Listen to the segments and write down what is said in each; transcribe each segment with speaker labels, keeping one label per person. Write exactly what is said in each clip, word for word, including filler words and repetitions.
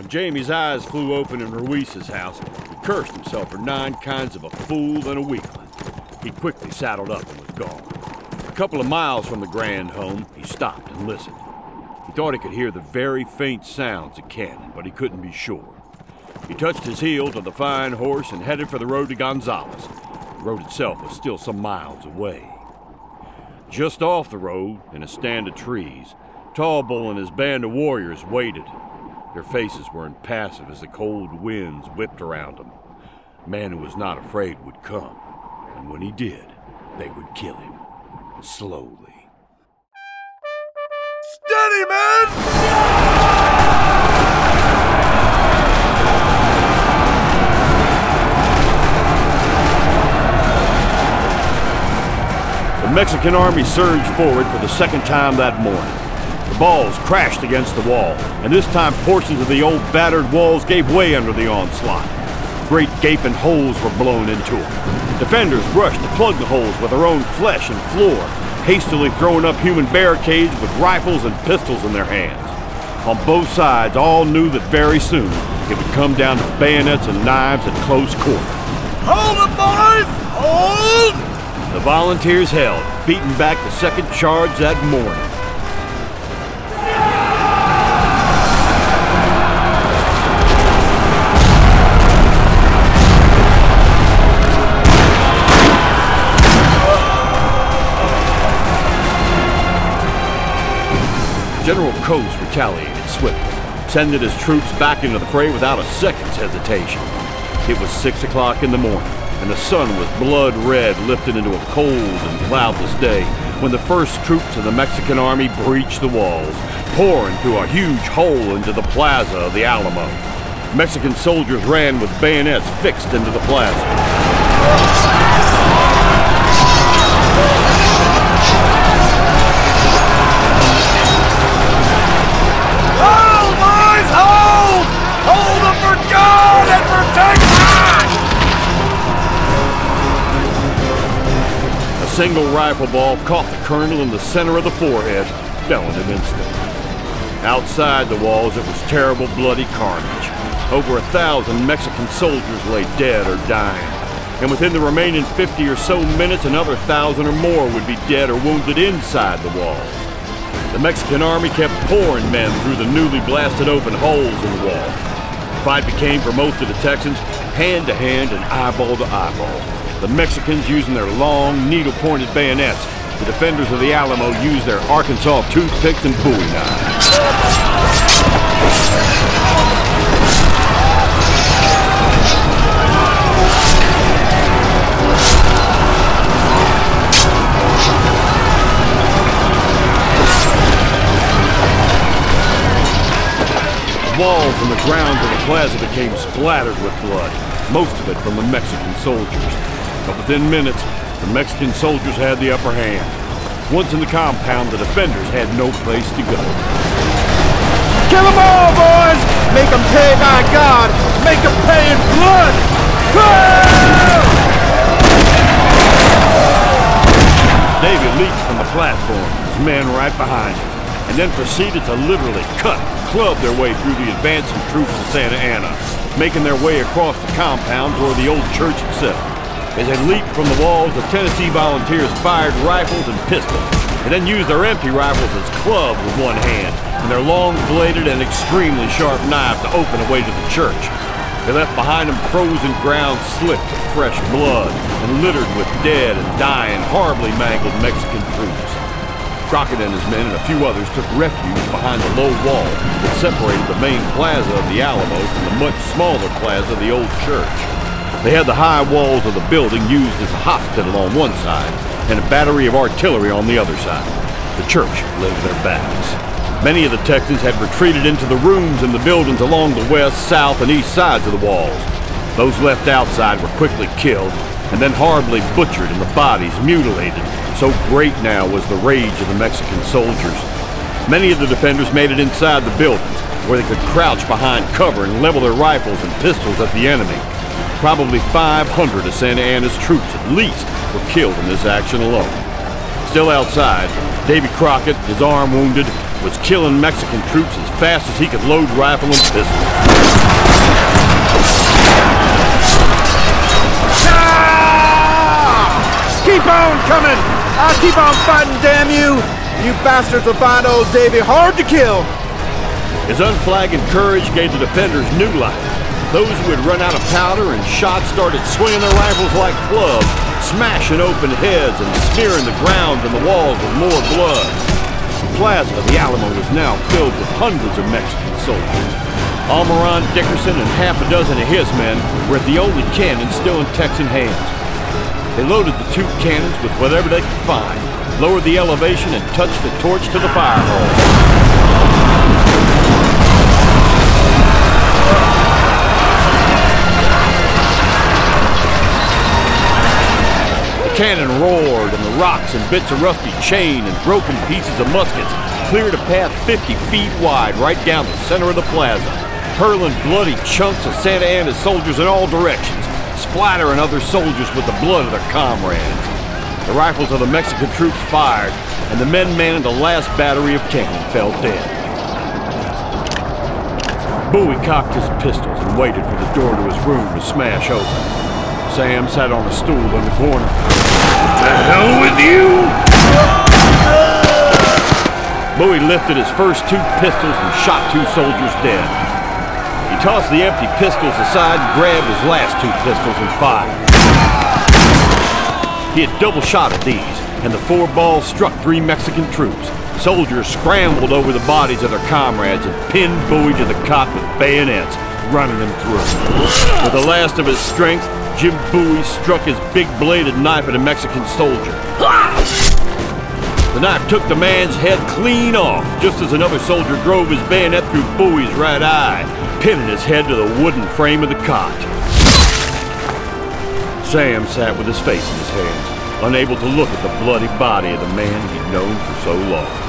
Speaker 1: When Jamie's eyes flew open in Ruiz's house, he cursed himself for nine kinds of a fool and a weakling. He quickly saddled up and was gone. A couple of miles from the grand home, he stopped and listened. He thought he could hear the very faint sounds of cannon, but he couldn't be sure. He touched his heel to the fine horse and headed for the road to Gonzales. The road itself was still some miles away. Just off the road, in a stand of trees, Tall Bull and his band of warriors waited. Their faces were impassive as the cold winds whipped around them. A man who was not afraid would come, and when he did, they would kill him, slowly.
Speaker 2: Steady, man!
Speaker 1: The Mexican army surged forward for the second time that morning. The balls crashed against the wall, and this time portions of the old battered walls gave way under the onslaught. Great gaping holes were blown into them. Defenders rushed to plug the holes with their own flesh and floor, hastily throwing up human barricades with rifles and pistols in their hands. On both sides, all knew that very soon it would come down to bayonets and knives at close quarter.
Speaker 2: Hold it, boys! Hold!
Speaker 1: The volunteers held, beating back the second charge that morning. General Coase retaliated swiftly, sending his troops back into the fray without a second's hesitation. It was six o'clock in the morning, and the sun was blood red, lifted into a cold and cloudless day when the first troops of the Mexican army breached the walls, pouring through a huge hole into the plaza of the Alamo. Mexican soldiers ran with bayonets fixed into the plaza. A single rifle ball caught the colonel in the center of the forehead, fell in an instant. Outside the walls, it was terrible, bloody carnage. Over a thousand Mexican soldiers lay dead or dying, and within the remaining fifty or so minutes, another thousand or more would be dead or wounded inside the walls. The Mexican army kept pouring men through the newly blasted open holes in the wall. The fight became, for most of the Texans, hand-to-hand and eyeball to eyeball. The Mexicans using their long, needle-pointed bayonets. The defenders of the Alamo used their Arkansas toothpicks and bowie knives. The walls and the grounds of the plaza became splattered with blood, most of it from the Mexican soldiers. But within minutes, the Mexican soldiers had the upper hand. Once in the compound, the defenders had no place to go.
Speaker 2: Kill them all, boys! Make them pay by God! Make them pay in blood!
Speaker 1: David leaped from the platform, his men right behind him, and then proceeded to literally cut, club their way through the advancing troops of Santa Anna, making their way across the compound toward the old church itself. As they leaped from the walls, the Tennessee volunteers fired rifles and pistols, and then used their empty rifles as clubs with one hand, and their long-bladed and extremely sharp knives to open a way to the church. They left behind them frozen ground slick with fresh blood, and littered with dead and dying, horribly mangled Mexican troops. Crockett and his men and a few others took refuge behind the low wall that separated the main plaza of the Alamo from the much smaller plaza of the old church. They had the high walls of the building used as a hospital on one side and a battery of artillery on the other side. The church lay to their backs. Many of the Texans had retreated into the rooms in the buildings along the west, south, and east sides of the walls. Those left outside were quickly killed and then horribly butchered and the bodies mutilated. So great now was the rage of the Mexican soldiers. Many of the defenders made it inside the buildings, where they could crouch behind cover and level their rifles and pistols at the enemy. Probably five hundred of Santa Anna's troops at least were killed in this action alone. Still outside, Davy Crockett, his arm wounded, was killing Mexican troops as fast as he could load rifle and pistol.
Speaker 2: Keep on coming! I'll keep on fighting, damn you! You bastards will find old Davy hard to kill!
Speaker 1: His unflagging courage gave the defenders new life. Those who had run out of powder and shot started swinging their rifles like clubs, smashing open heads and smearing the ground and the walls with more blood. The plaza of the Alamo was now filled with hundreds of Mexican soldiers. Almiron Dickerson and half a dozen of his men were at the only cannon still in Texan hands. They loaded the two cannons with whatever they could find, lowered the elevation, and touched the torch to the fire hall. The cannon roared, and the rocks and bits of rusty chain and broken pieces of muskets cleared a path fifty feet wide right down the center of the plaza, hurling bloody chunks of Santa Anna's soldiers in all directions, splattering other soldiers with the blood of their comrades. The rifles of the Mexican troops fired, and the men manning the last battery of cannon fell dead. Bowie cocked his pistols and waited for the door to his room to smash open. Sam sat on a stool in the corner.
Speaker 3: To hell with you!
Speaker 1: Bowie lifted his first two pistols and shot two soldiers dead. He tossed the empty pistols aside and grabbed his last two pistols and fired. He had double shot at these, and the four balls struck three Mexican troops. Soldiers scrambled over the bodies of their comrades and pinned Bowie to the cot with bayonets, running him through. With the last of his strength, Jim Bowie struck his big bladed knife at a Mexican soldier. The knife took the man's head clean off, just as another soldier drove his bayonet through Bowie's right eye, pinning his head to the wooden frame of the cot. Sam sat with his face in his hands, unable to look at the bloody body of the man he'd known for so long.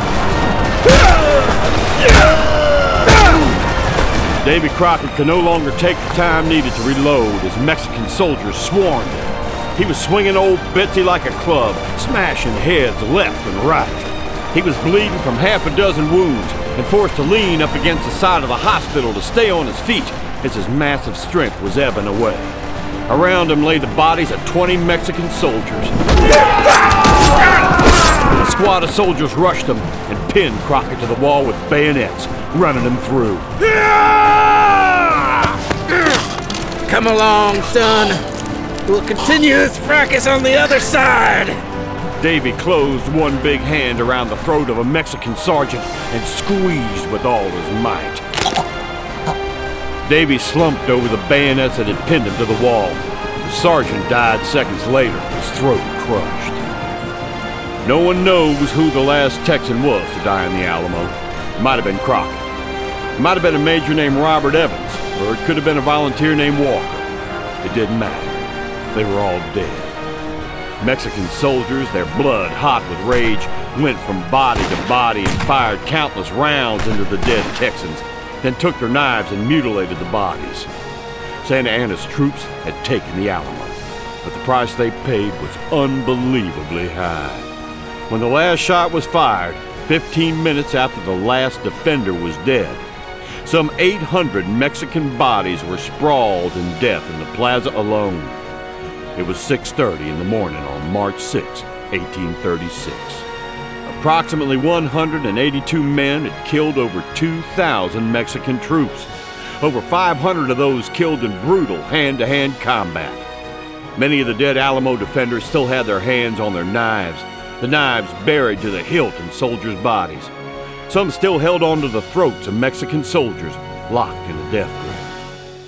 Speaker 1: Davy Crockett could no longer take the time needed to reload as Mexican soldiers swarmed him. He was swinging old Betsy like a club, smashing heads left and right. He was bleeding from half a dozen wounds and forced to lean up against the side of the hospital to stay on his feet as his massive strength was ebbing away. Around him lay the bodies of twenty Mexican soldiers. A squad of soldiers rushed him and pinned Crockett to the wall with bayonets, running him through.
Speaker 4: Come along, son. We'll continue this fracas on the other side.
Speaker 1: Davy closed one big hand around the throat of a Mexican sergeant and squeezed with all his might. Davy slumped over the bayonets that had pinned him to the wall. The sergeant died seconds later, his throat crushed. No one knows who the last Texan was to die in the Alamo. It might have been Crockett. It might have been a major named Robert Evans, or it could have been a volunteer named Walker. It didn't matter. They were all dead. Mexican soldiers, their blood hot with rage, went from body to body and fired countless rounds into the dead Texans, then took their knives and mutilated the bodies. Santa Anna's troops had taken the Alamo, but the price they paid was unbelievably high. When the last shot was fired, fifteen minutes after the last defender was dead, some eight hundred Mexican bodies were sprawled in death in the plaza alone. It was six thirty in the morning on March sixth, eighteen thirty-six. Approximately one hundred eighty-two men had killed over two thousand Mexican troops. Over five hundred of those killed in brutal hand-to-hand combat. Many of the dead Alamo defenders still had their hands on their knives, the knives buried to the hilt in soldiers' bodies. Some still held onto the throats of Mexican soldiers locked in a death grip.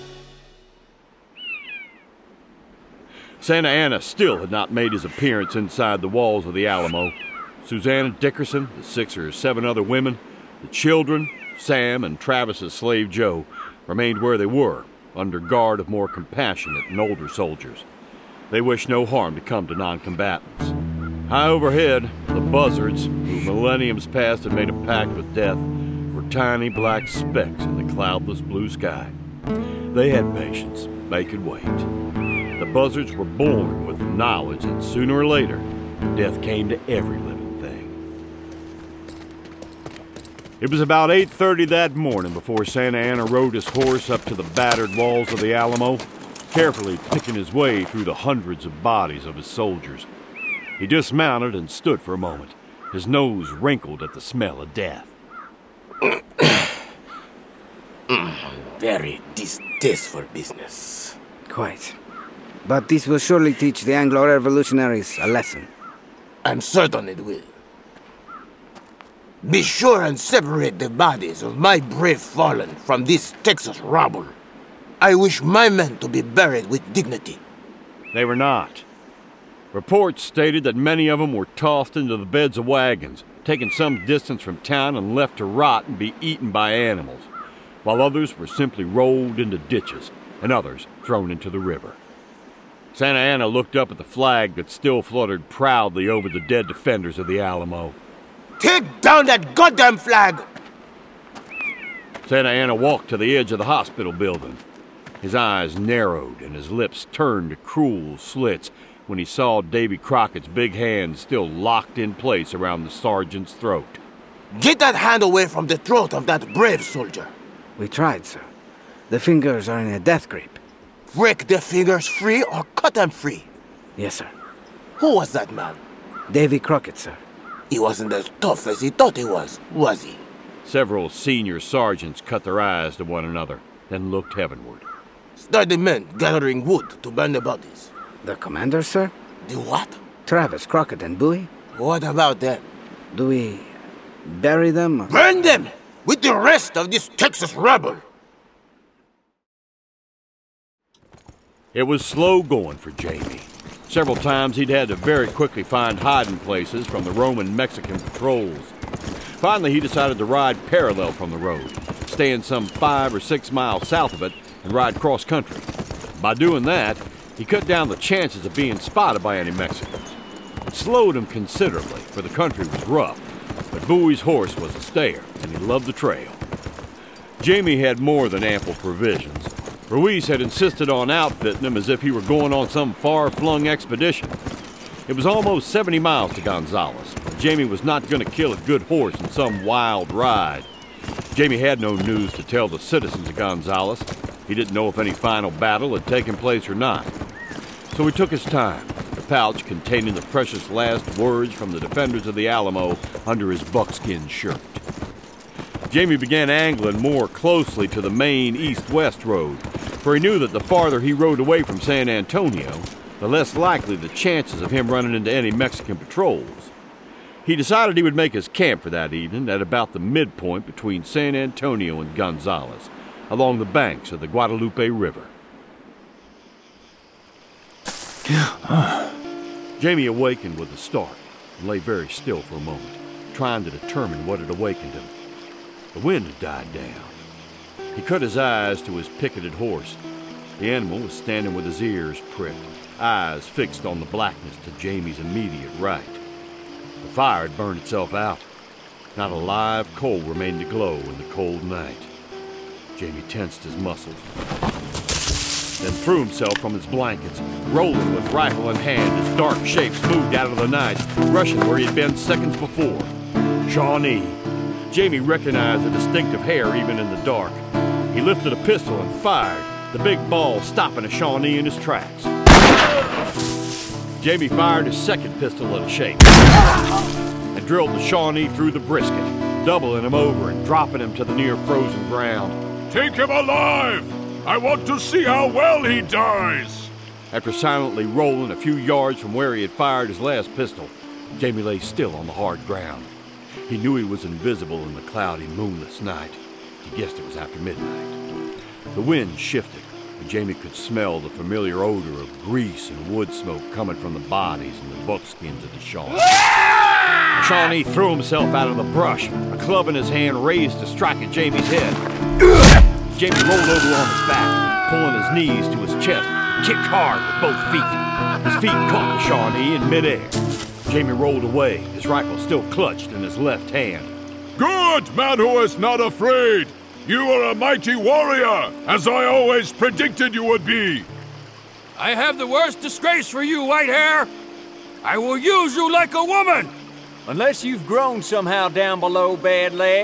Speaker 1: Santa Anna still had not made his appearance inside the walls of the Alamo. Susanna Dickerson, the six or seven other women, the children, Sam, and Travis's slave Joe remained where they were, under guard of more compassionate and older soldiers. They wished no harm to come to non-combatants. High overhead, the buzzards, who millenniums past had made a pact with death, were tiny black specks in the cloudless blue sky. They had patience. They could wait. The buzzards were born with the knowledge that sooner or later, death came to every living thing. It was about eight thirty that morning before Santa Anna rode his horse up to the battered walls of the Alamo, carefully picking his way through the hundreds of bodies of his soldiers. He dismounted and stood for a moment, his nose wrinkled at the smell of death.
Speaker 5: Very distasteful business.
Speaker 6: Quite. But this will surely teach the Anglo-revolutionaries a lesson.
Speaker 5: I'm certain it will. Be sure and separate the bodies of my brave fallen from this Texas rabble. I wish my men to be buried with dignity.
Speaker 1: They were not. Reports stated that many of them were tossed into the beds of wagons, taken some distance from town and left to rot and be eaten by animals, while others were simply rolled into ditches and others thrown into the river. Santa Anna looked up at the flag that still fluttered proudly over the dead defenders of the Alamo.
Speaker 5: Take down that goddamn flag!
Speaker 1: Santa Anna walked to the edge of the hospital building. His eyes narrowed and his lips turned to cruel slits when he saw Davy Crockett's big hand still locked in place around the sergeant's throat.
Speaker 5: Get that hand away from the throat of that brave soldier.
Speaker 6: We tried, sir. The fingers are in a death grip.
Speaker 5: Break the fingers free or cut them free.
Speaker 6: Yes, sir.
Speaker 5: Who was that man?
Speaker 6: Davy Crockett, sir.
Speaker 5: He wasn't as tough as he thought he was, was he?
Speaker 1: Several senior sergeants cut their eyes to one another, then looked heavenward.
Speaker 5: Start the men gathering wood to burn the bodies.
Speaker 6: The commander, sir?
Speaker 5: The what?
Speaker 6: Travis, Crockett, and Bowie?
Speaker 5: What about them?
Speaker 6: Do we bury them? Or...
Speaker 5: Burn them with the rest of this Texas rabble!
Speaker 1: It was slow going for Jamie. Several times he'd had to very quickly find hiding places from the Roman Mexican patrols. Finally, he decided to ride parallel from the road, staying some five or six miles south of it, and ride cross-country. By doing that, he cut down the chances of being spotted by any Mexicans. It slowed him considerably, for the country was rough, but Bowie's horse was a stayer, and he loved the trail. Jamie had more than ample provisions. Ruiz had insisted on outfitting him as if he were going on some far-flung expedition. It was almost seventy miles to Gonzales, and Jamie was not going to kill a good horse in some wild ride. Jamie had no news to tell the citizens of Gonzales. He didn't know if any final battle had taken place or not. So he took his time, the pouch containing the precious last words from the defenders of the Alamo under his buckskin shirt. Jamie began angling more closely to the main east-west road, for he knew that the farther he rode away from San Antonio, the less likely the chances of him running into any Mexican patrols. He decided he would make his camp for that evening at about the midpoint between San Antonio and Gonzales, along the banks of the Guadalupe River. Jamie awakened with a start and lay very still for a moment, trying to determine what had awakened him. The wind had died down. He cut his eyes to his picketed horse. The animal was standing with his ears pricked, eyes fixed on the blackness to Jamie's immediate right. The fire had burned itself out. Not a live coal remained to glow in the cold night. Jamie tensed his muscles, then threw himself from his blankets, rolling with rifle in hand as dark shapes moved out of the night, rushing where he had been seconds before. Shawnee. Jamie recognized the distinctive hair even in the dark. He lifted a pistol and fired, the big ball stopping a Shawnee in his tracks. Jamie fired his second pistol at a shape and drilled the Shawnee through the brisket, doubling him over and dropping him to the near frozen ground.
Speaker 3: Take him alive! I want to see how well he dies!
Speaker 1: After silently rolling a few yards from where he had fired his last pistol, Jamie lay still on the hard ground. He knew he was invisible in the cloudy, moonless night. He guessed it was after midnight. The wind shifted, and Jamie could smell the familiar odor of grease and wood smoke coming from the bodies and the buckskins of the Shawnee. The Shawnee threw himself out of the brush, a club in his hand raised to strike at Jamie's head. Jamie rolled over on his back, pulling his knees to his chest, kicked hard with both feet. His feet caught the Shawnee in midair. Jamie rolled away, his rifle still clutched in his left hand.
Speaker 3: Good, man who is not afraid! You are a mighty warrior, as I always predicted you would be!
Speaker 7: I have the worst disgrace for you, Whitehair! I will use you like a woman!
Speaker 8: Unless you've grown somehow down below, Bad Leg,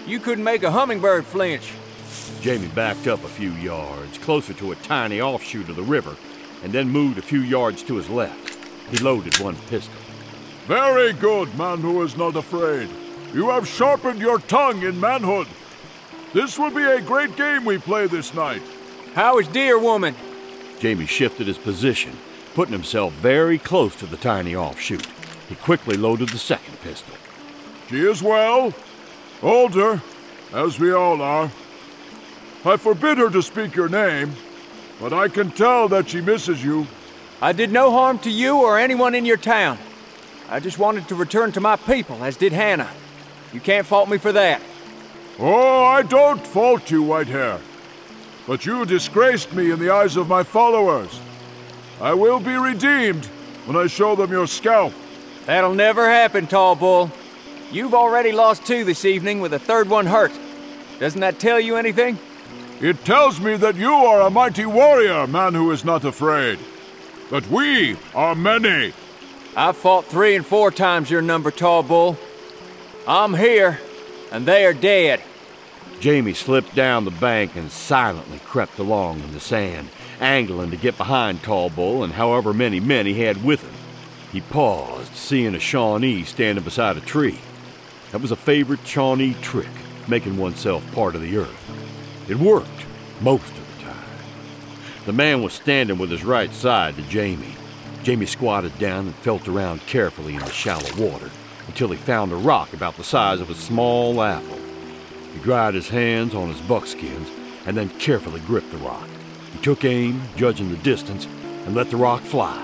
Speaker 7: You couldn't make a hummingbird flinch.
Speaker 1: Jamie backed up a few yards, closer to a tiny offshoot of the river, and then moved a few yards to his left. He loaded one pistol.
Speaker 3: Very good, man who is not afraid. You have sharpened your tongue in manhood. This will be a great game we play this night.
Speaker 7: How is Deer Woman?
Speaker 1: Jamie shifted his position, putting himself very close to the tiny offshoot. He quickly loaded the second pistol.
Speaker 3: She is well, older, as we all are. I forbid her to speak your name, but I can tell that she misses you.
Speaker 7: I did no harm to you or anyone in your town. I just wanted to return to my people, as did Hannah. You can't fault me for that.
Speaker 3: Oh, I don't fault you, Whitehair. But you disgraced me in the eyes of my followers. I will be redeemed when I show them your scalp.
Speaker 7: That'll never happen, Tall Bull. You've already lost two this evening with a third one hurt. Doesn't that tell you anything?
Speaker 3: It tells me that you are a mighty warrior, man who is not afraid. That we are many.
Speaker 7: I've fought three and four times your number, Tall Bull. I'm here, and they are dead.
Speaker 1: Jamie slipped down the bank and silently crept along in the sand, angling to get behind Tall Bull and however many men he had with him. He paused, seeing a Shawnee standing beside a tree. That was a favorite Shawnee trick, making oneself part of the earth. It worked, most of the time. The man was standing with his right side to Jamie. Jamie squatted down and felt around carefully in the shallow water until he found a rock about the size of a small apple. He dried his hands on his buckskins and then carefully gripped the rock. He took aim, judging the distance, and let the rock fly.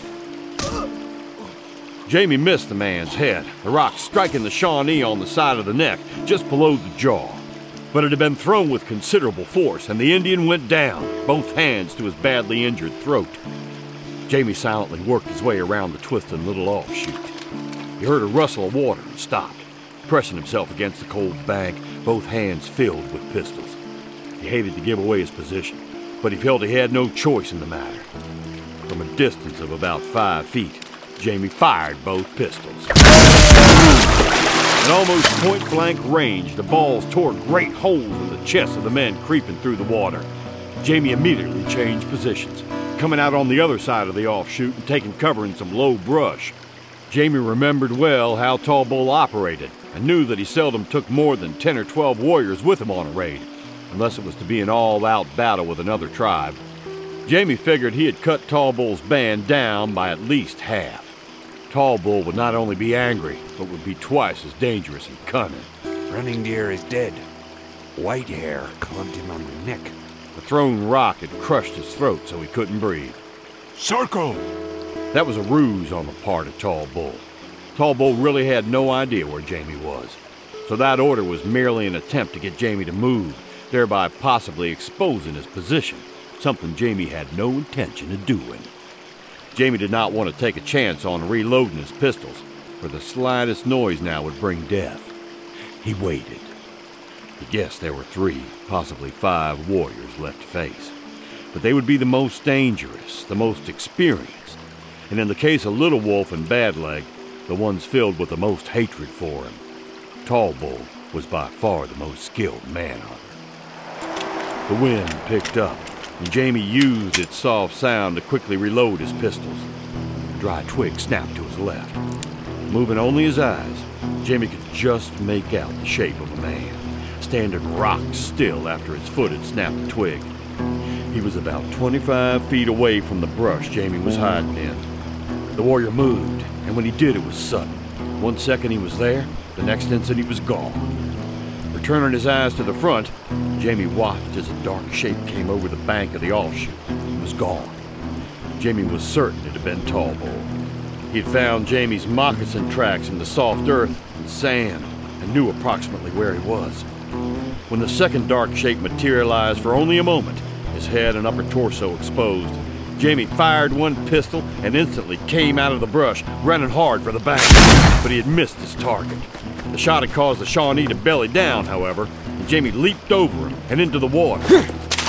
Speaker 1: Jamie missed the man's head, the rock striking the Shawnee on the side of the neck, just below the jaw. But it had been thrown with considerable force, and the Indian went down, both hands to his badly injured throat. Jamie silently worked his way around the twisted little offshoot. He heard a rustle of water and stopped, pressing himself against the cold bank, both hands filled with pistols. He hated to give away his position, but he felt he had no choice in the matter. From a distance of about five feet, Jamie fired both pistols. At almost point-blank range, the balls tore great holes in the chests of the men creeping through the water. Jamie immediately changed positions, coming out on the other side of the offshoot and taking cover in some low brush. Jamie remembered well how Tall Bull operated and knew that he seldom took more than ten or twelve warriors with him on a raid, unless it was to be an all-out battle with another tribe. Jamie figured he had cut Tall Bull's band down by at least half. Tall Bull would not only be angry, but would be twice as dangerous and cunning.
Speaker 8: Running Deer is dead. Whitehair clubbed him on the neck.
Speaker 1: The thrown rock had crushed his throat so he couldn't breathe.
Speaker 3: Circle!
Speaker 1: That was a ruse on the part of Tall Bull. Tall Bull really had no idea where Jamie was, so that order was merely an attempt to get Jamie to move, thereby possibly exposing his position, something Jamie had no intention of doing. Jamie did not want to take a chance on reloading his pistols, for the slightest noise now would bring death. He waited. He guessed there were three, possibly five warriors left to face, but they would be the most dangerous, the most experienced, and in the case of Little Wolf and Badleg, the ones filled with the most hatred for him. Tall Bull was by far the most skilled manhunter. The wind picked up, and Jamie used its soft sound to quickly reload his pistols. A dry twig snapped to his left. Moving only his eyes, Jamie could just make out the shape of a man, standing rock still after his foot had snapped a twig. He was about twenty-five feet away from the brush Jamie was hiding in. The warrior moved, and when he did, it was sudden. One second he was there, the next instant he was gone. Turning his eyes to the front, Jamie watched as a dark shape came over the bank of the offshoot and was gone. Jamie was certain it had been Tall Bull. He had found Jamie's moccasin tracks in the soft earth and sand and knew approximately where he was. When the second dark shape materialized for only a moment, his head and upper torso exposed, Jamie fired one pistol and instantly came out of the brush, running hard for the bank. But he had missed his target. The shot had caused the Shawnee to belly down, however, and Jamie leaped over him and into the water. He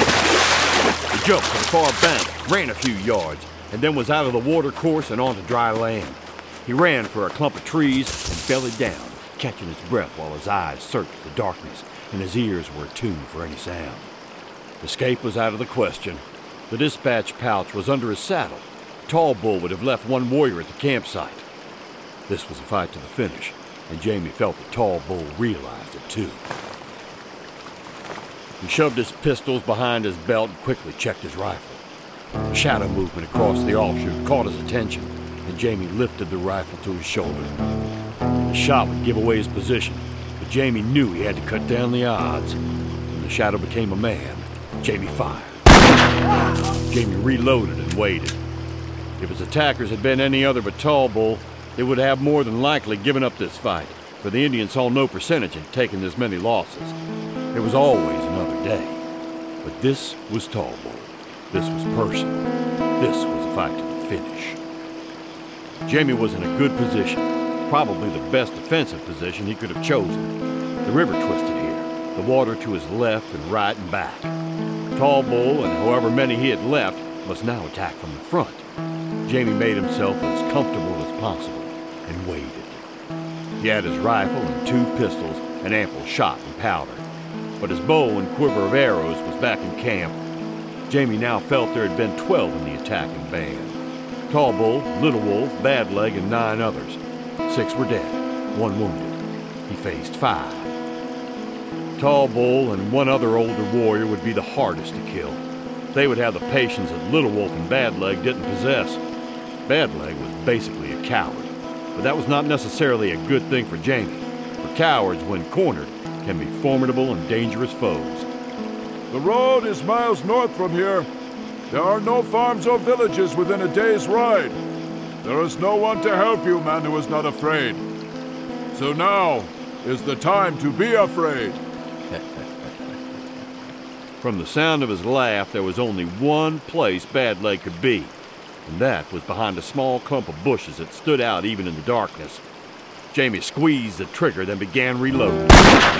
Speaker 1: jumped to the far bank, ran a few yards, and then was out of the water course and onto dry land. He ran for a clump of trees and bellied down, catching his breath while his eyes searched the darkness and his ears were attuned for any sound. Escape was out of the question. The dispatch pouch was under his saddle. Tall Bull would have left one warrior at the campsite. This was a fight to the finish, and Jamie felt that Tall Bull realized it too. He shoved his pistols behind his belt and quickly checked his rifle. A shadow movement across the offshoot caught his attention, and Jamie lifted the rifle to his shoulder. The shot would give away his position, but Jamie knew he had to cut down the odds. When the shadow became a man, Jamie fired. Jamie reloaded and waited. If his attackers had been any other but Tall Bull, they would have more than likely given up this fight, for the Indians saw no percentage in taking this many losses. There was always another day. But this was Tall Bull. This was personal. This was a fight to the finish. Jamie was in a good position, probably the best defensive position he could have chosen. The river twisted here, the water to his left and right and back. Tall Bull and however many he had left must now attack from the front. Jamie made himself as comfortable as possible and waited. He had his rifle and two pistols and ample shot and powder. But his bow and quiver of arrows was back in camp. Jamie now felt there had been twelve in the attacking band. Tall Bull, Little Wolf, Bad Leg, and nine others. Six were dead, one wounded. He faced five. Tall Bull and one other older warrior would be the hardest to kill. They would have the patience that Little Wolf and Bad Leg didn't possess. Bad Leg was basically a coward, but that was not necessarily a good thing for Jamie, for cowards, when cornered, can be formidable and dangerous foes.
Speaker 3: The road is miles north from here. There are no farms or villages within a day's ride. There is no one to help you, man who is not afraid. So now is the time to be afraid.
Speaker 1: From the sound of his laugh, there was only one place Bad Leg could be, and that was behind a small clump of bushes that stood out even in the darkness. Jamie squeezed the trigger, then began reloading.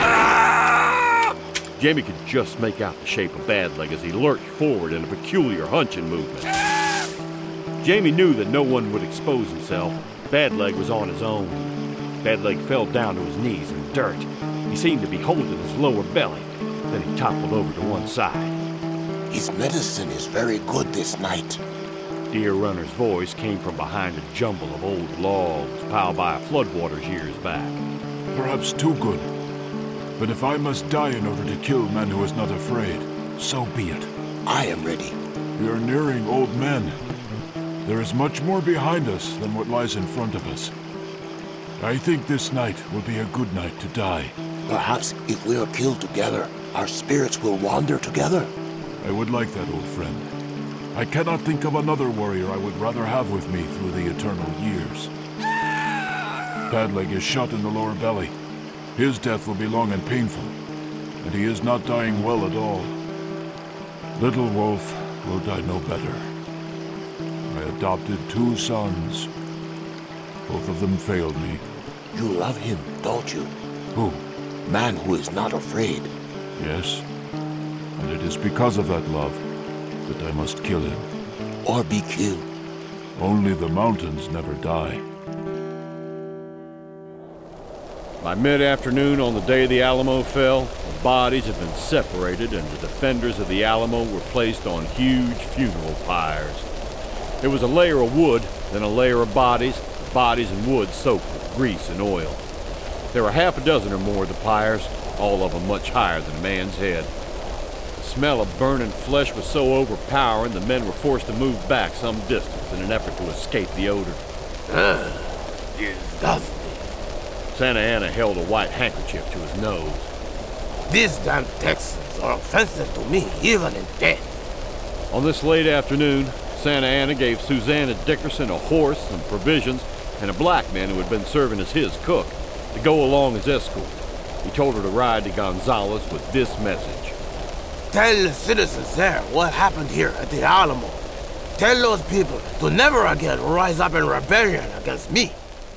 Speaker 1: Jamie could just make out the shape of Bad Leg as he lurched forward in a peculiar hunching movement. Jamie knew that no one would expose himself. Bad Leg was on his own. Bad Leg fell down to his knees in the dirt. He seemed to be holding his lower belly. Then he toppled over to one side.
Speaker 5: His medicine is very good this night.
Speaker 1: Deer Runner's voice came from behind a jumble of old logs piled by floodwaters years back.
Speaker 3: Perhaps too good. But if I must die in order to kill man who is not afraid, so be it.
Speaker 5: I am ready.
Speaker 3: We are nearing old men. There is much more behind us than what lies in front of us. I think this night will be a good night to die.
Speaker 5: Perhaps if we are killed together, our spirits will wander together.
Speaker 3: I would like that, old friend. I cannot think of another warrior I would rather have with me through the eternal years. Bad Leg is shot in the lower belly. His death will be long and painful, and he is not dying well at all. Little Wolf will die no better. I adopted two sons. Both of them failed me.
Speaker 5: You love him, don't you?
Speaker 3: Who?
Speaker 5: Man who is not afraid.
Speaker 3: Yes. And it is because of that love that I must kill him.
Speaker 5: Or be killed.
Speaker 3: Only the mountains never die.
Speaker 1: By mid-afternoon on the day the Alamo fell, the bodies had been separated and the defenders of the Alamo were placed on huge funeral pyres. There was a layer of wood, then a layer of bodies, bodies and wood soaked with grease and oil. There were half a dozen or more of the pyres, all of them much higher than a man's head. The smell of burning flesh was so overpowering the men were forced to move back some distance in an effort to escape the odor.
Speaker 5: Ah, disgusting.
Speaker 1: Santa Anna held a white handkerchief to his nose.
Speaker 5: These damn Texans are offensive to me, even in death.
Speaker 1: On this late afternoon, Santa Anna gave Susanna Dickerson a horse, some provisions, and a black man who had been serving as his cook to go along as escort. He told her to ride to Gonzales with this message.
Speaker 5: Tell the citizens there what happened here at the Alamo. Tell those people to never again rise up in rebellion against me.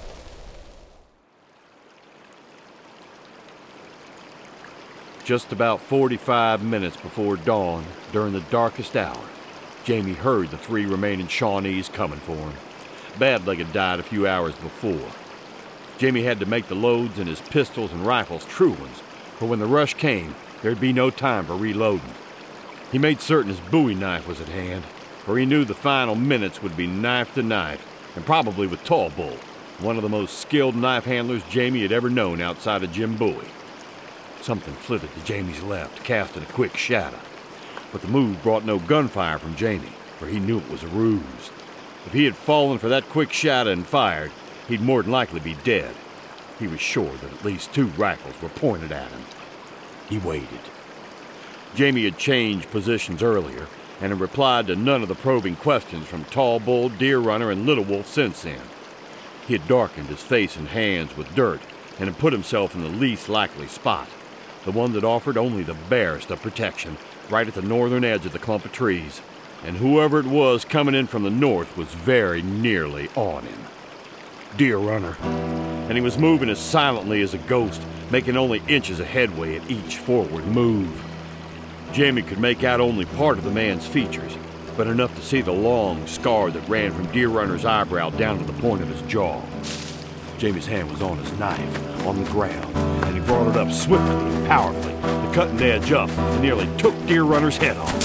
Speaker 1: Just about forty-five minutes before dawn, during the darkest hour, Jamie heard the three remaining Shawnees coming for him. Bad Leg had died a few hours before. Jamie had to make the loads in his pistols and rifles true ones, for when the rush came, there'd be no time for reloading. He made certain his Bowie knife was at hand, for he knew the final minutes would be knife to knife, and probably with Tall Bull, one of the most skilled knife handlers Jamie had ever known outside of Jim Bowie. Something flitted to Jamie's left, casting a quick shadow. But the move brought no gunfire from Jamie, for he knew it was a ruse. If he had fallen for that quick shadow and fired, he'd more than likely be dead. He was sure that at least two rifles were pointed at him. He waited. Jamie had changed positions earlier, and had replied to none of the probing questions from Tall Bull, Deer Runner, and Little Wolf since then. He had darkened his face and hands with dirt, and had put himself in the least likely spot, the one that offered only the barest of protection, right at the northern edge of the clump of trees, and whoever it was coming in from the north was very nearly on him. Deer Runner. And he was moving as silently as a ghost, making only inches of headway at each forward move. Jamie could make out only part of the man's features, but enough to see the long scar that ran from Deer Runner's eyebrow down to the point of his jaw. Jamie's hand was on his knife, on the ground, and he brought it up swiftly and powerfully, the cutting edge up, and nearly took Deer Runner's head off.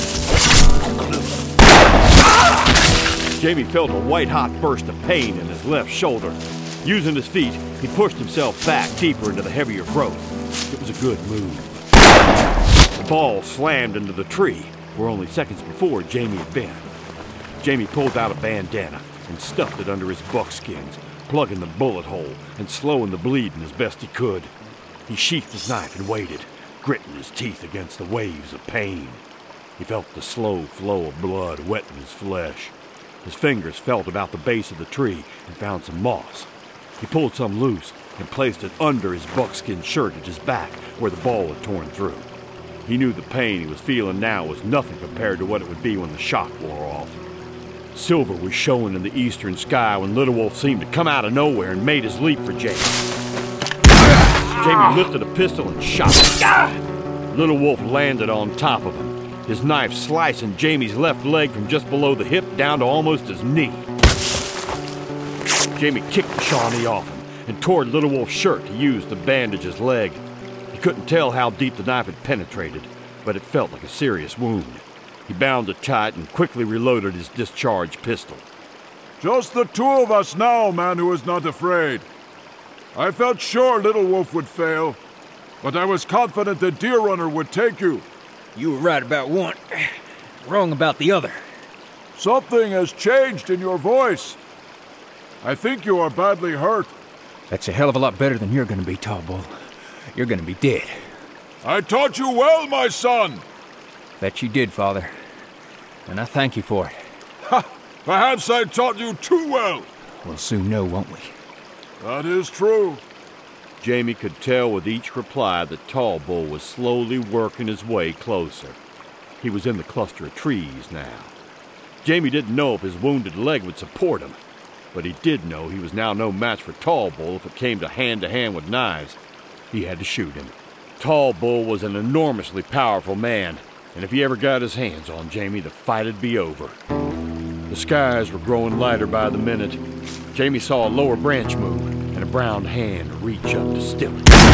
Speaker 1: Jamie felt a white-hot burst of pain in his left shoulder. Using his feet, he pushed himself back deeper into the heavier growth. It was a good move. The ball slammed into the tree, where only seconds before Jamie had been. Jamie pulled out a bandana and stuffed it under his buckskins, plugging the bullet hole and slowing the bleeding as best he could. He sheathed his knife and waited, gritting his teeth against the waves of pain. He felt the slow flow of blood wetting his flesh. His fingers felt about the base of the tree and found some moss. He pulled some loose and placed it under his buckskin shirt at his back where the ball had torn through. He knew the pain he was feeling now was nothing compared to what it would be when the shock wore off. Silver was showing in the eastern sky when Little Wolf seemed to come out of nowhere and made his leap for Jamie. Jamie lifted a pistol and shot him. Little Wolf landed on top of him, his knife slicing Jamie's left leg from just below the hip down to almost his knee. Jamie kicked the Shawnee off him and tore Little Wolf's shirt to use to bandage his leg. He couldn't tell how deep the knife had penetrated, but it felt like a serious wound. He bound it tight and quickly reloaded his discharged pistol.
Speaker 3: Just the two of us now, man who is not afraid. I felt sure Little Wolf would fail, but I was confident that Deer Runner would take you.
Speaker 4: You were right about one, wrong about the other.
Speaker 3: Something has changed in your voice. I think you are badly hurt.
Speaker 7: That's a hell of a lot better than you're gonna be, Tall Bull. You're gonna be dead.
Speaker 3: I taught you well, my son.
Speaker 7: That you did, Father. And I thank you for it.
Speaker 3: Ha! Perhaps I taught you too well.
Speaker 7: We'll soon know, won't we?
Speaker 3: That is true.
Speaker 1: Jamie could tell with each reply that Tall Bull was slowly working his way closer. He was in the cluster of trees now. Jamie didn't know if his wounded leg would support him, but he did know he was now no match for Tall Bull if it came to hand-to-hand with knives. He had to shoot him. Tall Bull was an enormously powerful man, and if he ever got his hands on Jamie, the fight'd be over. The skies were growing lighter by the minute. Jamie saw a lower branch move and a brown hand reach up to still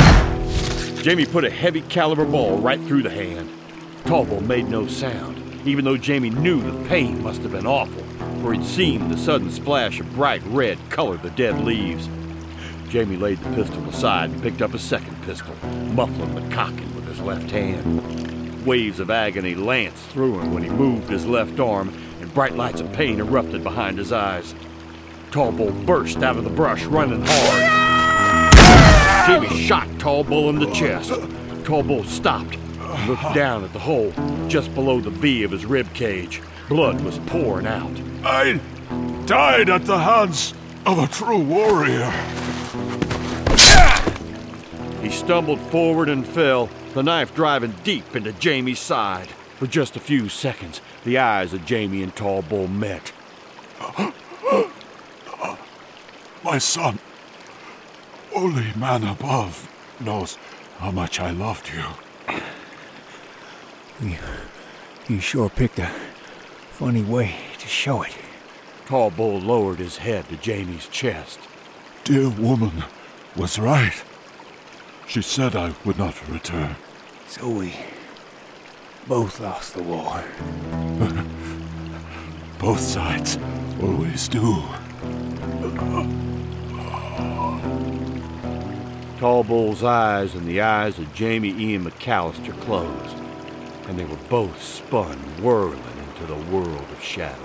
Speaker 1: it. Jamie put a heavy caliber ball right through the hand. Tall Bull made no sound, even though Jamie knew the pain must have been awful, for he'd seen the sudden splash of bright red color the dead leaves. Jamie laid the pistol aside and picked up a second pistol, muffling the cocking with his left hand. Waves of agony lanced through him when he moved his left arm, and bright lights of pain erupted behind his eyes. Tall Bull burst out of the brush, running hard. Jamie shot Tall Bull in the chest. Tall Bull stopped and looked down at the hole just below the V of his rib cage. Blood was pouring out.
Speaker 3: I died at the hands of a true warrior.
Speaker 1: He stumbled forward and fell, the knife driving deep into Jamie's side. For just a few seconds, the eyes of Jamie and Tall Bull met.
Speaker 3: My son, only man above knows how much I loved you.
Speaker 7: You, you sure picked a funny way to show it.
Speaker 1: Tall Bull lowered his head to Jamie's chest.
Speaker 3: Dear woman, was right. She said I would not return.
Speaker 6: So we both lost the war.
Speaker 3: Both sides always do.
Speaker 1: Tall Bull's eyes and the eyes of Jamie Ian McAllister closed, and they were both spun whirling into the world of shadows.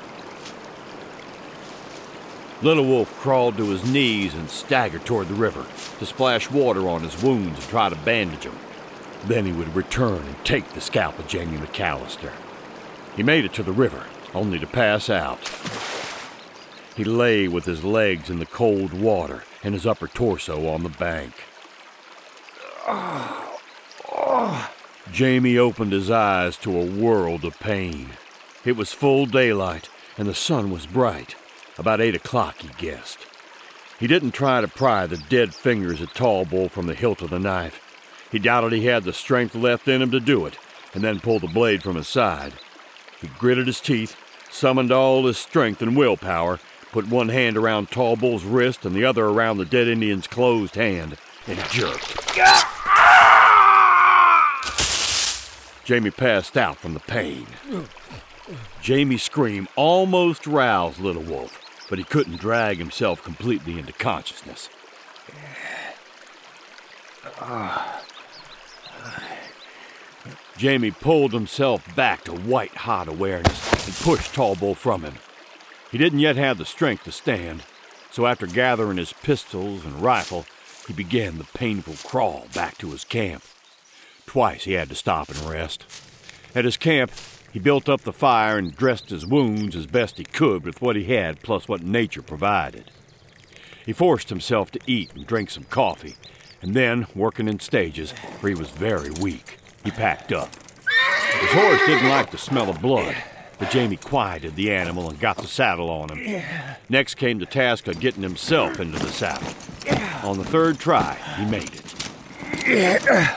Speaker 1: Little Wolf crawled to his knees and staggered toward the river to splash water on his wounds and try to bandage them. Then he would return and take the scalp of Jamie McAllister. He made it to the river, only to pass out. He lay with his legs in the cold water and his upper torso on the bank. Oh, oh. Jamie opened his eyes to a world of pain. It was full daylight, and the sun was bright. About eight o'clock, he guessed. He didn't try to pry the dead fingers of Tall Bull from the hilt of the knife. He doubted he had the strength left in him to do it, and then pulled the blade from his side. He gritted his teeth, summoned all his strength and willpower, put one hand around Tall Bull's wrist and the other around the dead Indian's closed hand, and jerked. Jamie passed out from the pain. Jamie's scream almost roused Little Wolf, but he couldn't drag himself completely into consciousness. Jamie pulled himself back to white-hot awareness and pushed Tall Bull from him. He didn't yet have the strength to stand, so after gathering his pistols and rifle, he began the painful crawl back to his camp. Twice he had to stop and rest. At his camp, he built up the fire and dressed his wounds as best he could with what he had plus what nature provided. He forced himself to eat and drink some coffee, and then, working in stages, for he was very weak, he packed up. His horse didn't like the smell of blood, but Jamie quieted the animal and got the saddle on him. Next came the task of getting himself into the saddle. On the third try, he made it.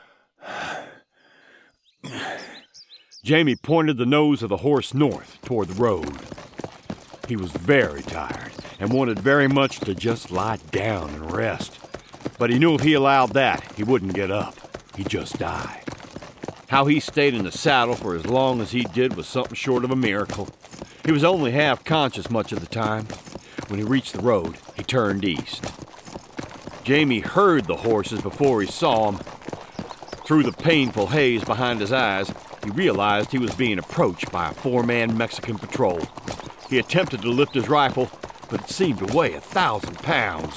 Speaker 1: Jamie pointed the nose of the horse north toward the road. He was very tired and wanted very much to just lie down and rest. But he knew if he allowed that, he wouldn't get up. He'd just die. How he stayed in the saddle for as long as he did was something short of a miracle. He was only half conscious much of the time. When he reached the road, he turned east. Jamie heard the horses before he saw them. Through the painful haze behind his eyes, he realized he was being approached by a four-man Mexican patrol. He attempted to lift his rifle, but it seemed to weigh a thousand pounds.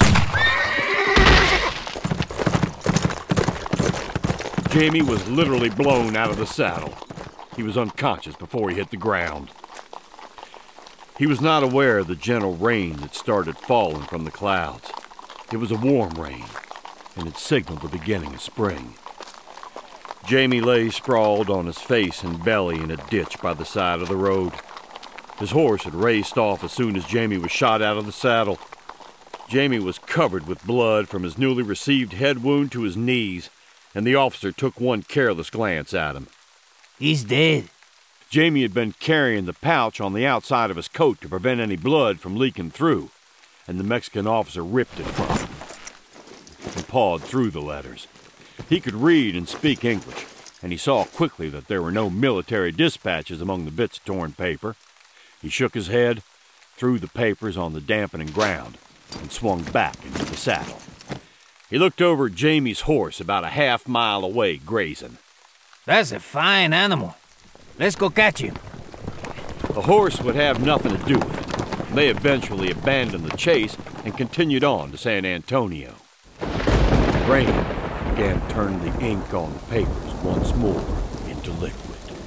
Speaker 1: Jamie was literally blown out of the saddle. He was unconscious before he hit the ground. He was not aware of the gentle rain that started falling from the clouds. It was a warm rain, and it signaled the beginning of spring. Jamie lay sprawled on his face and belly in a ditch by the side of the road. His horse had raced off as soon as Jamie was shot out of the saddle. Jamie was covered with blood from his newly received head wound to his knees, and the officer took one careless glance at him.
Speaker 6: He's dead.
Speaker 1: Jamie had been carrying the pouch on the outside of his coat to prevent any blood from leaking through, and the Mexican officer ripped it from him and pawed through the letters. He could read and speak English, and he saw quickly that there were no military dispatches among the bits of torn paper. He shook his head, threw the papers on the dampening ground, and swung back into the saddle. He looked over at Jamie's horse about a half mile away, grazing.
Speaker 6: That's a fine animal. Let's go catch him.
Speaker 1: The horse would have nothing to do with it. They eventually abandoned the chase and continued on to San Antonio. The rain began to turn the ink on the papers once more into liquid.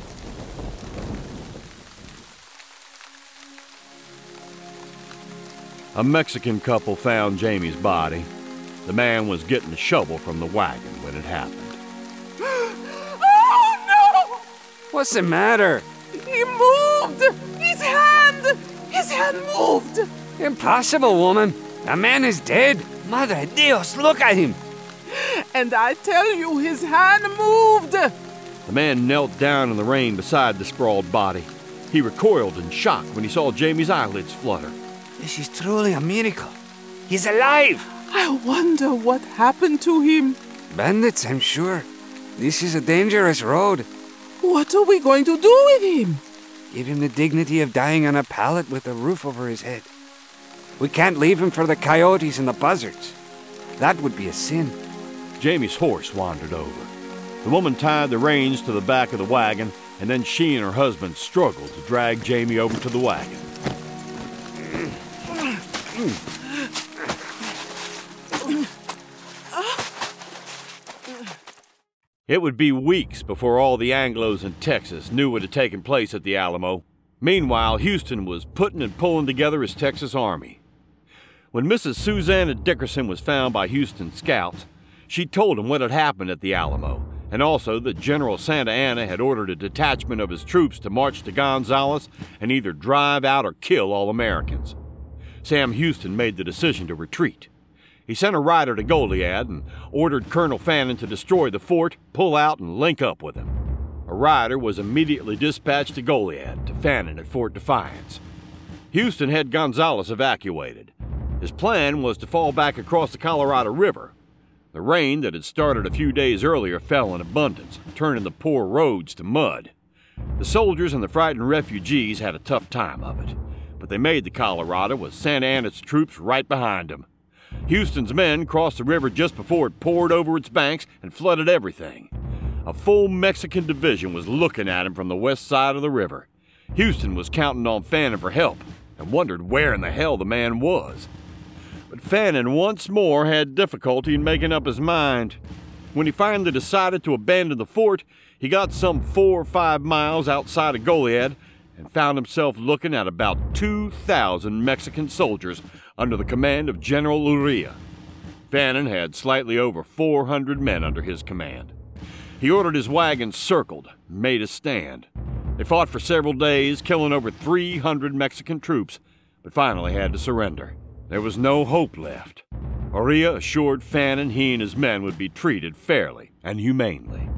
Speaker 1: A Mexican couple found Jamie's body. The man was getting a shovel from the wagon when it happened.
Speaker 9: Oh, no!
Speaker 7: What's the matter?
Speaker 9: He moved! His hand! His hand moved!
Speaker 7: Impossible, woman. The man is dead. Madre Dios, look at him.
Speaker 9: And I tell you, his hand moved!
Speaker 1: The man knelt down in the rain beside the sprawled body. He recoiled in shock when he saw Jamie's eyelids flutter.
Speaker 6: This is truly a miracle. He's alive!
Speaker 9: I wonder what happened to him.
Speaker 6: Bandits, I'm sure. This is a dangerous road.
Speaker 9: What are we going to do with him?
Speaker 6: Give him the dignity of dying on a pallet with a roof over his head. We can't leave him for the coyotes and the buzzards. That would be a sin.
Speaker 1: Jamie's horse wandered over. The woman tied the reins to the back of the wagon, and then she and her husband struggled to drag Jamie over to the wagon. It would be weeks before all the Anglos in Texas knew what had taken place at the Alamo. Meanwhile, Houston was putting and pulling together his Texas Army. When Missus Susanna Dickerson was found by Houston scouts, she told him what had happened at the Alamo, and also that General Santa Anna had ordered a detachment of his troops to march to Gonzales and either drive out or kill all Americans. Sam Houston made the decision to retreat. He sent a rider to Goliad and ordered Colonel Fannin to destroy the fort, pull out, and link up with him. A rider was immediately dispatched to Goliad to Fannin at Fort Defiance. Houston had Gonzales evacuated. His plan was to fall back across the Colorado River. The rain that had started a few days earlier fell in abundance, turning the poor roads to mud. The soldiers and the frightened refugees had a tough time of it, but they made the Colorado with Santa Anna's troops right behind them. Houston's men crossed the river just before it poured over its banks and flooded everything. A full Mexican division was looking at him from the west side of the river. Houston was counting on Fannin for help and wondered where in the hell the man was. But Fannin once more had difficulty in making up his mind. When he finally decided to abandon the fort, he got some four or five miles outside of Goliad and found himself looking at about two thousand Mexican soldiers under the command of General Urrea. Fannin had slightly over four hundred men under his command. He ordered his wagons circled and made a stand. They fought for several days, killing over three hundred Mexican troops, but finally had to surrender. There was no hope left. Urrea assured Fannin he and his men would be treated fairly and humanely.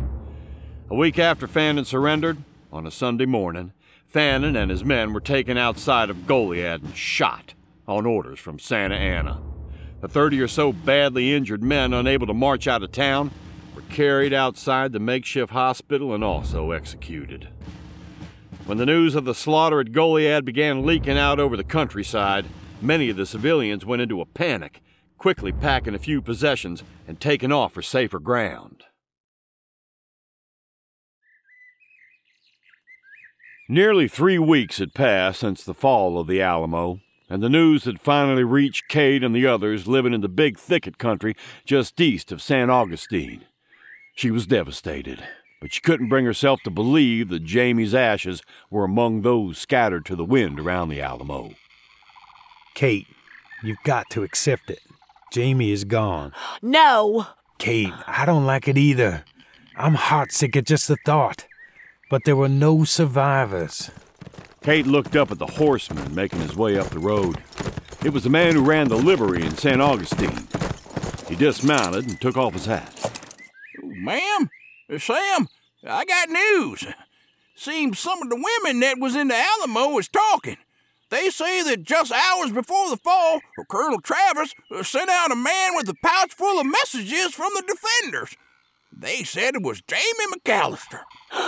Speaker 1: A week after Fannin surrendered, on a Sunday morning, Fannin and his men were taken outside of Goliad and shot on orders from Santa Anna. The thirty or so badly injured men unable to march out of town were carried outside the makeshift hospital and also executed. When the news of the slaughter at Goliad began leaking out over the countryside, many of the civilians went into a panic, quickly packing a few possessions and taking off for safer ground. Nearly three weeks had passed since the fall of the Alamo, and the news had finally reached Kate and the others living in the Big Thicket country just east of San Augustine. She was devastated, but she couldn't bring herself to believe that Jamie's ashes were among those scattered to the wind around the Alamo.
Speaker 10: Kate, you've got to accept it. Jamie is gone.
Speaker 11: No!
Speaker 10: Kate, I don't like it either. I'm heartsick at just the thought. But there were no survivors.
Speaker 1: Kate looked up at the horseman making his way up the road. It was the man who ran the livery in San Augustine. He dismounted and took off his hat.
Speaker 4: Ma'am, Sam, I got news. Seems some of the women that was in the Alamo is talking. They say that just hours before the fall, Colonel Travers sent out a man with a pouch full of messages from the defenders. They said it was Jamie McAllister.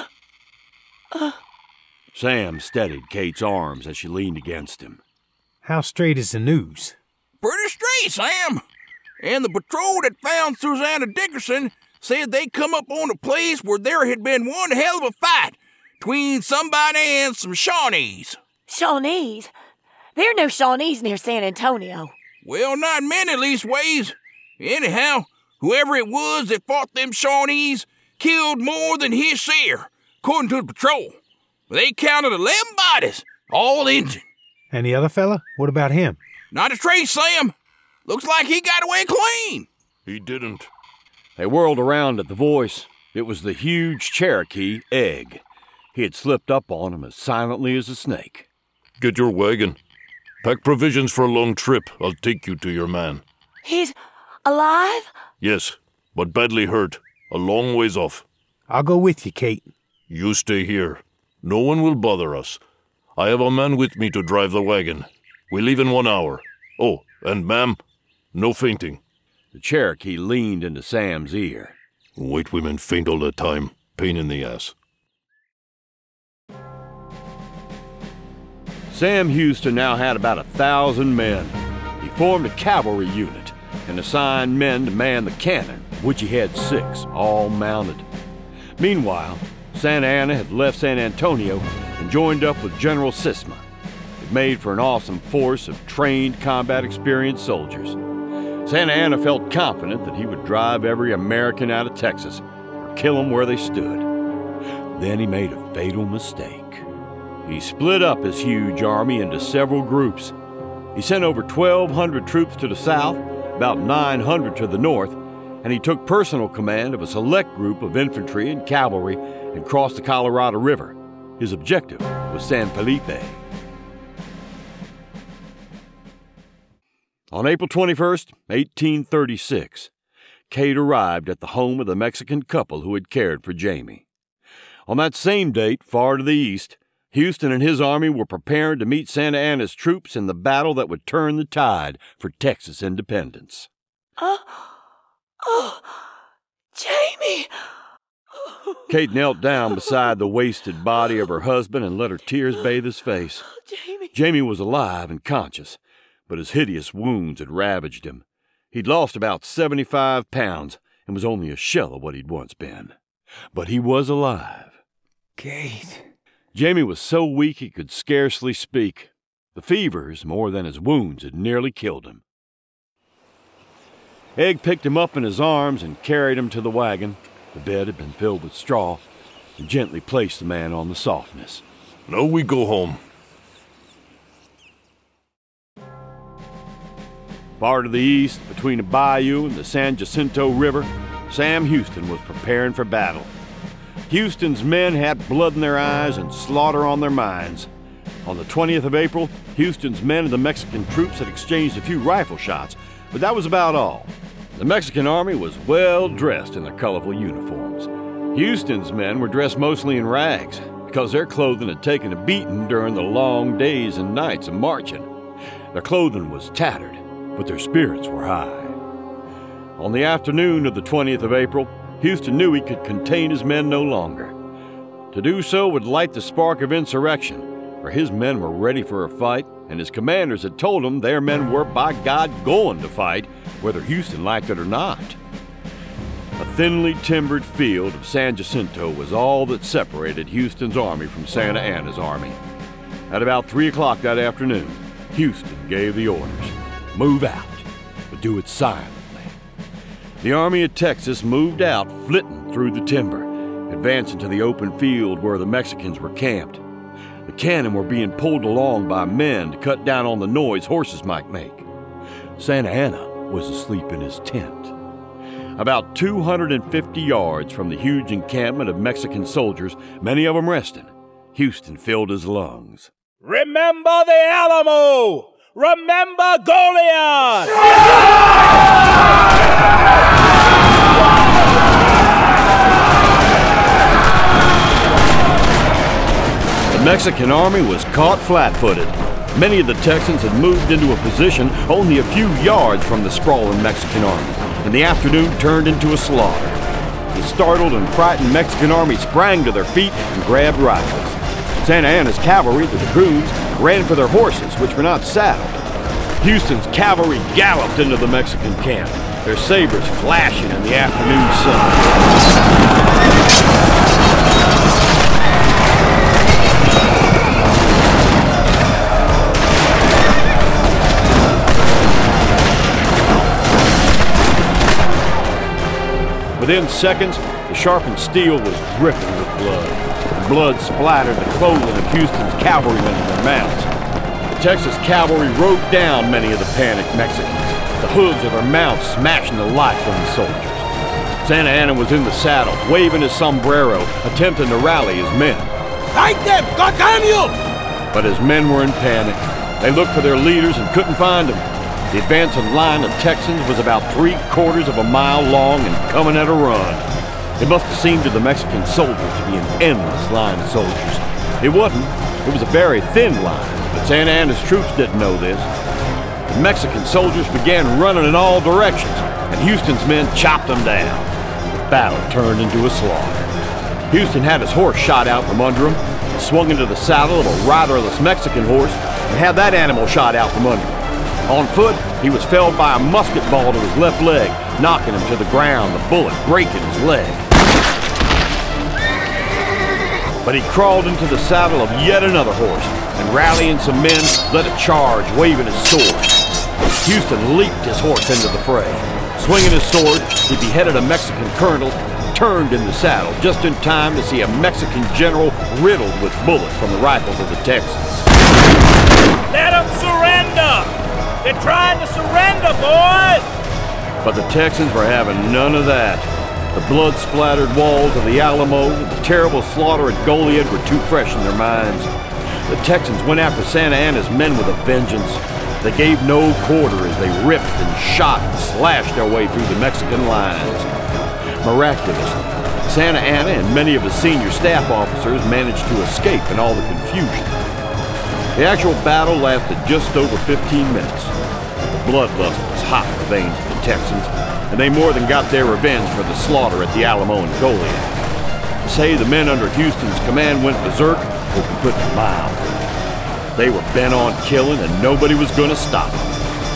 Speaker 11: uh.
Speaker 1: Sam steadied Kate's arms as she leaned against him.
Speaker 10: How straight is the news?
Speaker 4: Pretty straight, Sam. And the patrol that found Susanna Dickerson said they come up on a place where there had been one hell of a fight between somebody and some Shawnees.
Speaker 11: Shawnees? There are no Shawnees near San Antonio.
Speaker 4: Well, not many, leastways. Anyhow, whoever it was that fought them Shawnees killed more than his share, according to the patrol. They counted eleven bodies, all Injun.
Speaker 10: And the other fella? What about him?
Speaker 4: Not a trace, Sam. Looks like he got away clean.
Speaker 3: He didn't.
Speaker 1: They whirled around at the voice. It was the huge Cherokee, Egg. He had slipped up on him as silently as a snake.
Speaker 3: Get your wagon. Pack provisions for a long trip. I'll take you to your man.
Speaker 11: He's alive?
Speaker 3: Yes, but badly hurt. A long ways off.
Speaker 10: I'll go with you, Kate.
Speaker 3: You stay here. No one will bother us. I have a man with me to drive the wagon. We leave in one hour. Oh, and ma'am, no fainting.
Speaker 1: The Cherokee leaned into Sam's ear.
Speaker 12: White women faint all the time. Pain in the ass.
Speaker 1: Sam Houston now had about a thousand men. He formed a cavalry unit and assigned men to man the cannon, of which he had six, all mounted. Meanwhile, Santa Anna had left San Antonio and joined up with General Sisma. It made for an awesome force of trained, combat-experienced soldiers. Santa Anna felt confident that he would drive every American out of Texas or kill them where they stood. Then he made a fatal mistake. He split up his huge army into several groups. He sent over twelve hundred troops to the south, about nine hundred to the north, and he took personal command of a select group of infantry and cavalry and crossed the Colorado River. His objective was San Felipe. On April twenty-first, eighteen thirty-six, Kate arrived at the home of the Mexican couple who had cared for Jamie. On that same date, far to the east, Houston and his army were preparing to meet Santa Anna's troops in the battle that would turn the tide for Texas independence.
Speaker 11: Oh, oh, Jamie!
Speaker 1: Kate knelt down beside the wasted body of her husband and let her tears bathe his face.
Speaker 11: Jamie.
Speaker 1: Jamie was alive and conscious, but his hideous wounds had ravaged him. He'd lost about seventy-five pounds and was only a shell of what he'd once been. But he was alive.
Speaker 6: Kate.
Speaker 1: Jamie was so weak he could scarcely speak. The fevers, more than his wounds, had nearly killed him. Egg picked him up in his arms and carried him to the wagon. The bed had been filled with straw, and gently placed the man on the softness.
Speaker 12: Now we go home.
Speaker 1: Far to the east, between the bayou and the San Jacinto River, Sam Houston was preparing for battle. Houston's men had blood in their eyes and slaughter on their minds. On the twentieth of April, Houston's men and the Mexican troops had exchanged a few rifle shots, but that was about all. The Mexican army was well dressed in their colorful uniforms. Houston's men were dressed mostly in rags, because their clothing had taken a beating during the long days and nights of marching. Their clothing was tattered, but their spirits were high. On the afternoon of the twentieth of April, Houston knew he could contain his men no longer. To do so would light the spark of insurrection, for his men were ready for a fight, and his commanders had told him their men were, by God, going to fight, whether Houston liked it or not. A thinly timbered field of San Jacinto was all that separated Houston's army from Santa Anna's army. At about three o'clock that afternoon, Houston gave the orders, move out, but do it silently. The Army of Texas moved out, flitting through the timber, advancing to the open field where the Mexicans were camped. The cannon were being pulled along by men to cut down on the noise horses might make. Santa Anna was asleep in his tent. About two hundred fifty yards from the huge encampment of Mexican soldiers, many of them resting, Houston filled his lungs.
Speaker 2: Remember the Alamo! Remember Goliad!
Speaker 1: The Mexican army was caught flat-footed. Many of the Texans had moved into a position only a few yards from the sprawling Mexican army, and the afternoon turned into a slaughter. The startled and frightened Mexican army sprang to their feet and grabbed rifles. Santa Anna's cavalry, the dragoons, ran for their horses, which were not saddled. Houston's cavalry galloped into the Mexican camp, their sabers flashing in the afternoon sun. Within seconds, the sharpened steel was dripping with blood. Blood splattered the clothing of Houston's cavalrymen and their mounts. The Texas cavalry rode down many of the panicked Mexicans, the hooves of their mounts smashing the life from the soldiers. Santa Anna was in the saddle, waving his sombrero, attempting to rally his men.
Speaker 5: Fight them! God damn you!
Speaker 1: But his men were in panic. They looked for their leaders and couldn't find them. The advancing line of Texans was about three quarters of a mile long and coming at a run. It must have seemed to the Mexican soldiers to be an endless line of soldiers. It wasn't. It was a very thin line, but Santa Anna's troops didn't know this. The Mexican soldiers began running in all directions. and Houston's men chopped them down. The battle turned into a slaughter. Houston had his horse shot out from under him, swung into the saddle of a riderless Mexican horse, and had that animal shot out from under him. On foot, he was felled by a musket ball to his left leg, knocking him to the ground, the bullet breaking his leg. But he crawled into the saddle of yet another horse, and rallying some men, led a charge, waving his sword. Houston leaped his horse into the fray. Swinging his sword, he beheaded a Mexican colonel, turned in the saddle just in time to see a Mexican general riddled with bullets from the rifles of the Texans.
Speaker 2: Let them surrender! They're trying to surrender, boys!
Speaker 1: But the Texans were having none of that. The blood-splattered walls of the Alamo and the terrible slaughter at Goliad were too fresh in their minds. The Texans went after Santa Anna's men with a vengeance. They gave no quarter as they ripped and shot and slashed their way through the Mexican lines. Miraculously, Santa Anna and many of his senior staff officers managed to escape in all the confusion. The actual battle lasted just over fifteen minutes. The bloodlust was hot in the veins of the Texans, and they more than got their revenge for the slaughter at the Alamo and Goliad. To say the men under Houston's command went berserk would be putting it mild. They were bent on killing, and nobody was going to stop them.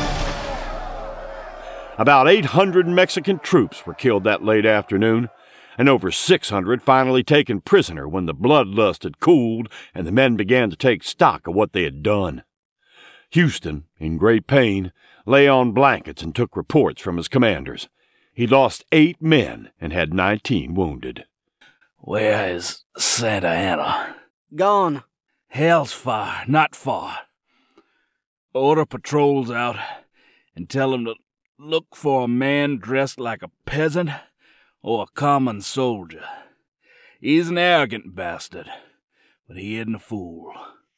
Speaker 1: About eight hundred Mexican troops were killed that late afternoon, and over six hundred finally taken prisoner when the bloodlust had cooled and the men began to take stock of what they had done. Houston, in great pain, lay on blankets and took reports from his commanders. He lost eight men and had nineteen wounded.
Speaker 13: Where is Santa Anna?
Speaker 14: Gone.
Speaker 13: Hell's fire, not far. Order patrols out and tell them to look for a man dressed like a peasant or a common soldier. He's an arrogant bastard, but he isn't a fool.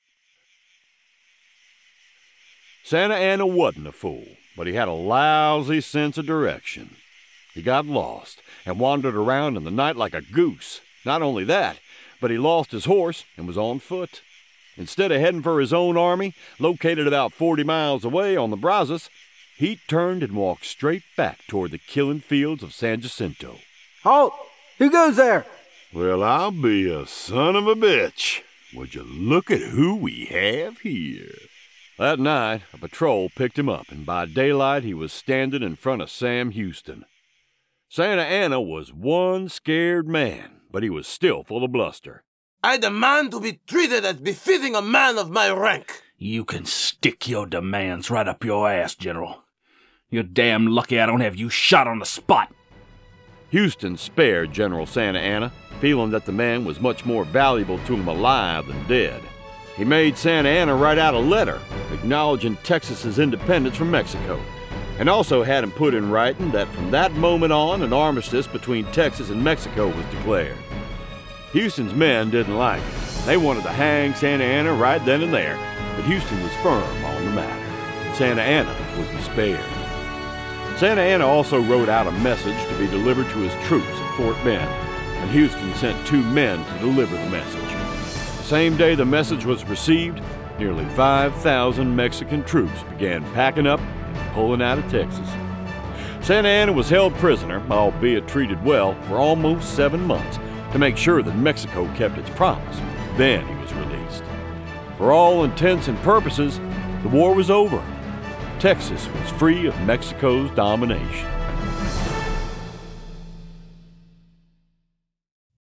Speaker 1: Santa Anna wasn't a fool, but he had a lousy sense of direction. He got lost and wandered around in the night like a goose. Not only that, but he lost his horse and was on foot. Instead of heading for his own army, located about forty miles away on the Brazos, he turned and walked straight back toward the killing fields of San Jacinto.
Speaker 14: Halt! Who goes there?
Speaker 1: Well, I'll be a son of a bitch. Would you look at who we have here? That night, a patrol picked him up, and by daylight he was standing in front of Sam Houston. Santa Anna was one scared man, but he was still full of bluster.
Speaker 5: I demand to be treated as befitting a man of my rank.
Speaker 13: You can stick your demands right up your ass, General. You're damn lucky I don't have you shot on the spot.
Speaker 1: Houston spared General Santa Anna, feeling that the man was much more valuable to him alive than dead. He made Santa Anna write out a letter acknowledging Texas's independence from Mexico, and also had him put in writing that from that moment on an armistice between Texas and Mexico was declared. Houston's men didn't like it. They wanted to hang Santa Anna right then and there, but Houston was firm on the matter. Santa Anna would be spared. Santa Anna also wrote out a message to be delivered to his troops at Fort Bend, and Houston sent two men to deliver the message. The same day the message was received, nearly five thousand Mexican troops began packing up and pulling out of Texas. Santa Anna was held prisoner, albeit treated well, for almost seven months to make sure that Mexico kept its promise. Then he was released. For all intents and purposes, the war was over. Texas was free of Mexico's domination.